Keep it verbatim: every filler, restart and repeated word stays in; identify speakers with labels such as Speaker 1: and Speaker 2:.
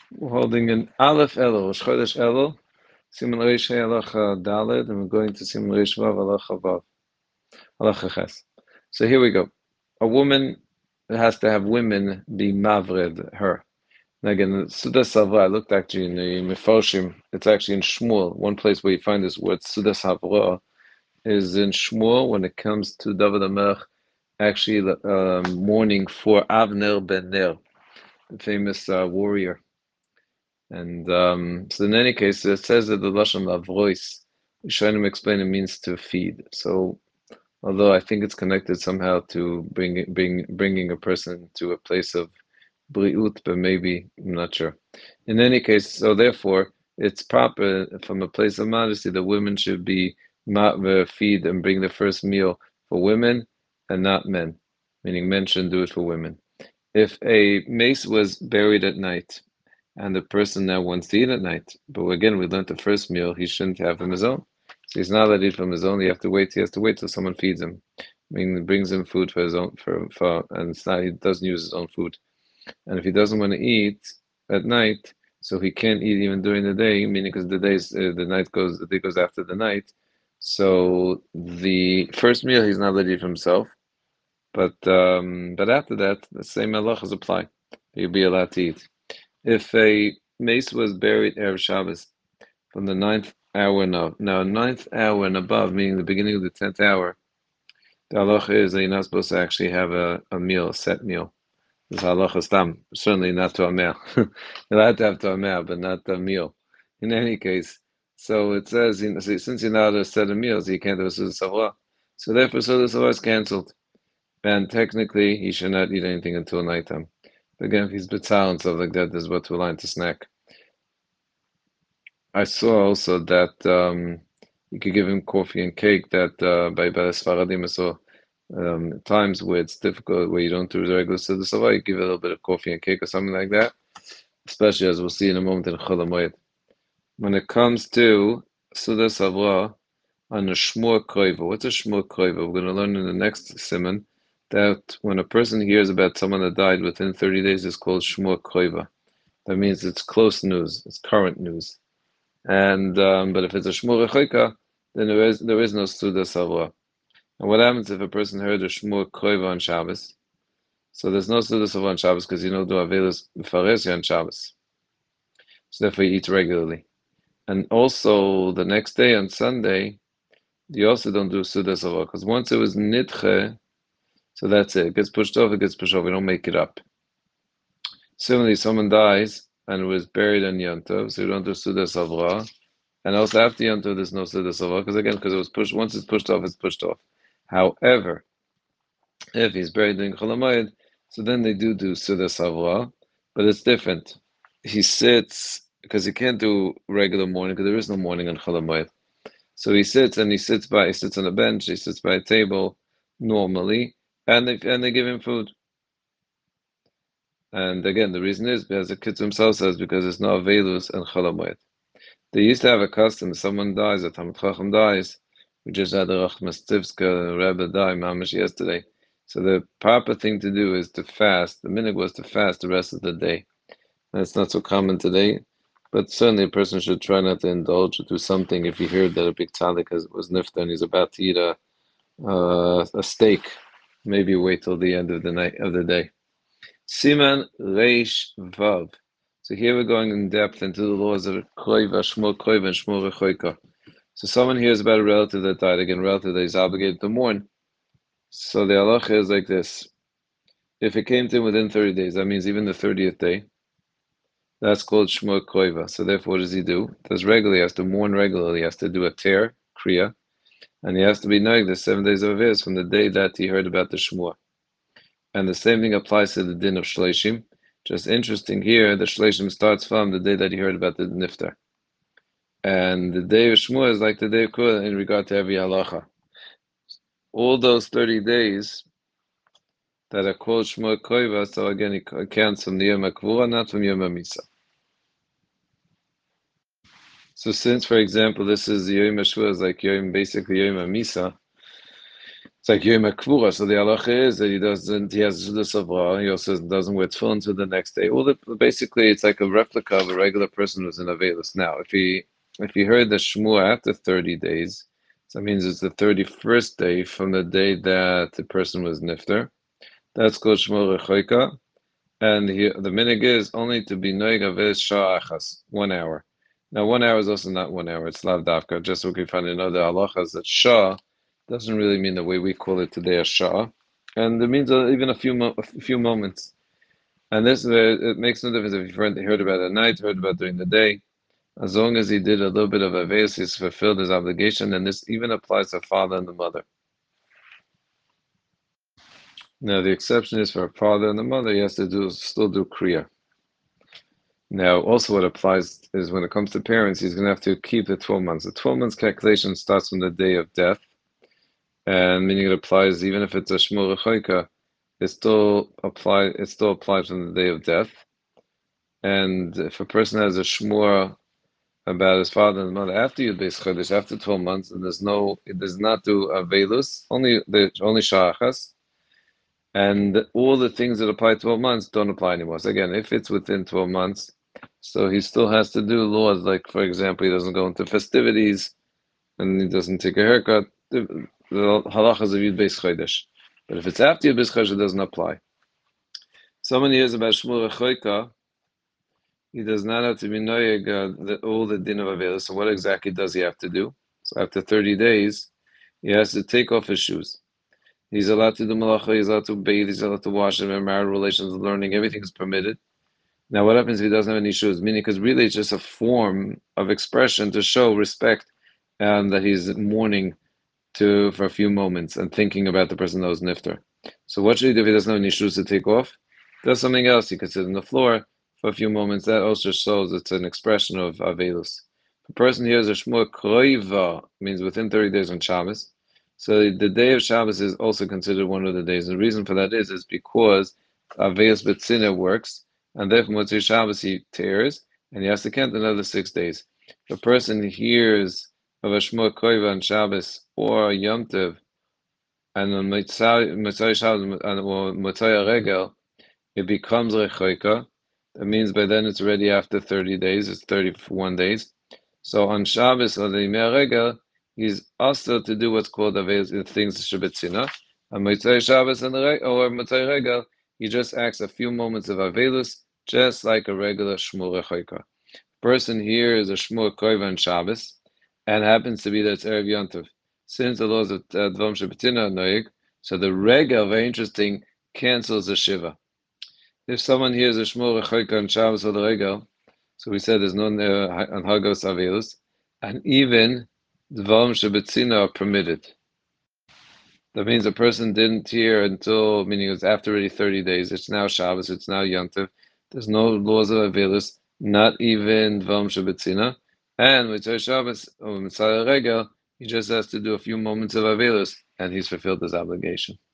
Speaker 1: We're holding in Aleph Elul, Rosh Chodesh Elul, Siman Reish Halacha Daled, and we're going to Siman Reish Vav Halacha Vav, Halacha Ches. So here we go. A woman has to have women be mavred her. Now again, Suda Savra, I looked actually in the Mefarshim, it's actually in Shmuel. One place where you find this word Suda Savra is in Shmuel when it comes to David HaMelech actually um, mourning for Avner ben Ner, the famous uh, warrior. And um, so in any case, it says that the Lashon Lavrois, Rishonim explain it means to feed. So although I think it's connected somehow to bring, bring, bringing a person to a place of briut, but maybe, I'm not sure. In any case, so therefore, it's proper from a place of modesty that women should be feed and bring the first meal for women and not men, meaning men shouldn't do it for women. If a mace was buried at night, and the person now wants to eat at night. But again, we learned the first meal he shouldn't have from his own. So he's not allowed to eat from his own. You have to wait. He has to wait till someone feeds him. I mean, brings him food for his own for, for and it's not, he doesn't use his own food. And if he doesn't want to eat at night, so he can't eat even during the day, meaning because the days uh, the night goes the day goes after the night. So the first meal he's not allowed to eat for himself. But um, but after that, the same halachas apply. He'll be allowed to eat. If a mace was buried Erev Shabbos from the ninth hour and up, now ninth hour and above, meaning the beginning of the tenth hour, the halacha is that you're not supposed to actually have a, a meal, a set meal. This halacha stam, certainly not to a meal. You're allowed to have to a meal, but not a meal. In any case, so it says, you know, since you're not allowed to set of meals, you can't do a Suda Savra. So therefore, Suda Savra is cancelled. And technically, he should not eat anything until nighttime. Again, if he's bitzal and stuff like that, there's what to align to snack. I saw also that um, you could give him coffee and cake. That uh, by by the Sfaradim, I saw um, times where it's difficult, where you don't do the regular Seder Savah, you give it a little bit of coffee and cake or something like that. Especially as we'll see in a moment in Chol HaMoed. When it comes to Seder Savah on a Shmur Koiva, what's a Shmur Koiva? We're going to learn in the next simon that when a person hears about someone that died within thirty days, it's called Shmur Koiva. That means it's close news, it's current news. And um, but if it's a shmur rechoika, then there is there is no suda savra. And what happens if a person heard a shmur koiva on Shabbos? So there's no suda savra on Shabbos because you don't do avelus faresi on Shabbos. So therefore you eat regularly. And also the next day on Sunday, you also don't do suda savra because once it was nidche, so that's it. It gets pushed off. It gets pushed off. We don't make it up. Similarly, someone dies and was buried on Yom Tov, so we don't do suda savra. And also after Yom Tov, there's no Seder Savah, because again, because it was pushed, once it's pushed off, it's pushed off. However, if he's buried in Chol HaMoed, so then they do do Seder Savah, but it's different. He sits, because he can't do regular mourning, because there is no mourning on Chol HaMoed. So he sits, and he sits by, he sits on a bench, he sits by a table, normally, and they, and they give him food. And again, the reason is, because the Kitzur himself says, because there's no Avelus and Chol HaMoed. They used to have a custom, if someone dies, a Talmid Chacham dies, we just had the Rachmas Tzivska Rebbe die, Mamish, yesterday. So the proper thing to do is to fast. The minhag was to fast the rest of the day. That's not so common today, but certainly a person should try not to indulge or do something if he heard that a big tzaddik was nifta and he's about to eat a, uh, a steak. Maybe wait till the end of the night of the day. Siman Reish Vav. So here we're going in depth into the laws of Koiva, Shmur Koiva, and Shmur Rechoika. So someone hears about a relative that died, again, a relative that is obligated to mourn. So the halacha is like this. If it came to him within thirty days, that means even the thirtieth day, that's called Shmur Koiva. So therefore, what does he do? Does regularly, he has to mourn regularly, he has to do a tear, kriya, and he has to be knowing the seven days of his from the day that he heard about the Shmur. And the same thing applies to the din of Shleishim. Just interesting here, the Shleishim starts from the day that he heard about the Niftar. And the day of Shmuel is like the day of Kula in regard to every halacha. All those thirty days that are called Shmuel Koiva, so again, it counts from the Yom HaKvura, not from Yom HaMisa. So since, for example, this is Yom HaShua, is like Yom, basically Yom HaMisa, It's like Yom Kivur, so the halacha is that he doesn't, he has the savra, he also doesn't wear tefillin until the next day. Well, the, basically, it's like a replica of a regular person who's in Avelis. Now, if he if he heard the Shmua after thirty days, so that means it's the thirty-first day from the day that the person was nifter. That's called Shmua Rechoika. And he, the minig is only to be noig aves sha'achas, one hour. Now, one hour is also not one hour, it's lav davka, just so we can find in other halachas that shah doesn't really mean the way we call it today a shah, and it means uh, even a few mo- a few moments. And this, uh, it makes no difference if you heard, heard about it at night, heard about it during the day. As long as he did a little bit of aves, he's fulfilled his obligation, and this even applies to father and the mother. Now, the exception is for a father and the mother, he has to do still do kriya. Now, also what applies is when it comes to parents, he's going to have to keep the twelve months. The twelve months calculation starts from the day of death, and meaning it applies even if it's a shmur rechoika, it still apply. It still applies from the day of death. And if a person has a shmur about his father and mother after Yud Beis Chodesh, after twelve months, and there's no, it does not do avelus, only the only shachas, and all the things that apply twelve months don't apply anymore. So again, if it's within twelve months, so he still has to do laws like, for example, he doesn't go into festivities and he doesn't take a haircut. The, the halachas of Yud Beis Chodesh. But if it's after Yud Beis Chodesh, it doesn't apply. Someone hears about Shmur Rechoika, he does not have to be noyeg uh, the, all the din of Avelis. So what exactly does he have to do? So after thirty days, he has to take off his shoes. He's allowed to do malacha, he's allowed to bathe, he's allowed to wash him, and marital relations, learning, everything is permitted. Now, what happens if he doesn't have any shoes? Meaning, because really it's just a form of expression to show respect and that he's mourning to for a few moments and thinking about the person that was nifter. So what should he do if he doesn't have any shoes to take off? Does something else. He could sit on the floor for a few moments. That also shows it's an expression of avelus. The person here is a shmur kroiva, means within thirty days on Shabbos. So the day of Shabbos is also considered one of the days. And the reason for that is is because avelus betzina works, and therefore Motzei Shabbos he tears, and he has to count another six days. If a person hears of a shmur kroiva on Shabbos or Yom Tov, and on Motzei Shabbos or Motzei Regel, it becomes rechoika. That means by then it's already after thirty days. It's thirty-one days. So on Shabbos or the Yimei Regel, he's also to do what's called Avelis, things Shabbatzina. On Motzei Shabbos and the or Motzei Regel, he just acts a few moments of Avelus, just like a regular Shmur Rechoika. Person here is a Shmur Koiva on Shabbos, and happens to be that it's Erev Yontiv. Since the laws of Dvom Shabbatina are noig, so the Regel, very interesting, cancels the Shiva. If someone hears a Shmur Rechoika on Shabbos or the Regel, so we said there's no uh, on Hagos Avelus, and even Dvom Shabbatzina are permitted. That means a person didn't hear until, meaning it was after already thirty days. It's now Shabbos, it's now Yontiv. There's no laws of Avelus, not even Dvom Shabbatzina. And with Shabbos or Mitzvah Regel, he just has to do a few moments of Avelus, and he's fulfilled his obligation.